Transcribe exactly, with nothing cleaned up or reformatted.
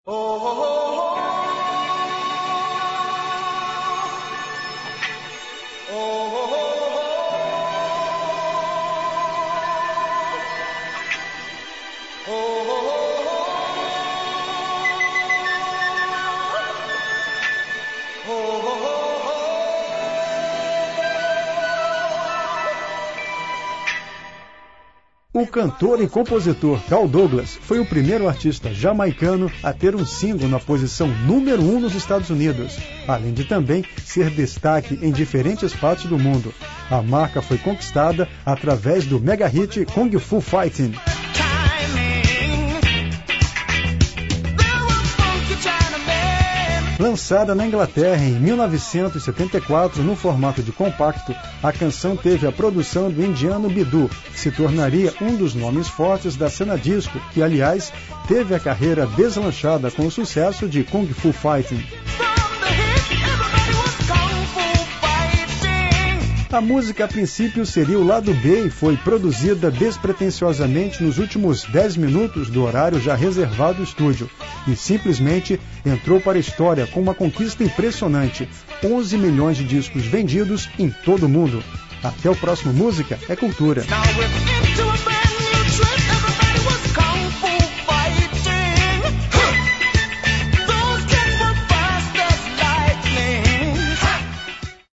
O cantor e compositor Carl Douglas foi o primeiro artista jamaicano a ter um single na posição número um nos Estados Unidos, além de também ser destaque em diferentes partes do mundo. A marca foi conquistada através do mega hit Kung Fu Fighting. Lançada na Inglaterra em mil novecentos e setenta e quatro no formato de compacto, a canção teve a produção do indiano Bidu, que se tornaria um dos nomes fortes da cena disco, que, aliás, teve a carreira deslanchada com o sucesso de Kung Fu Fighting. A música a princípio seria o lado B e foi produzida despretensiosamente nos últimos dez minutos do horário já reservado ao estúdio e simplesmente entrou para a história com uma conquista impressionante, onze milhões de discos vendidos em todo o mundo. Até o próximo Música é Cultura.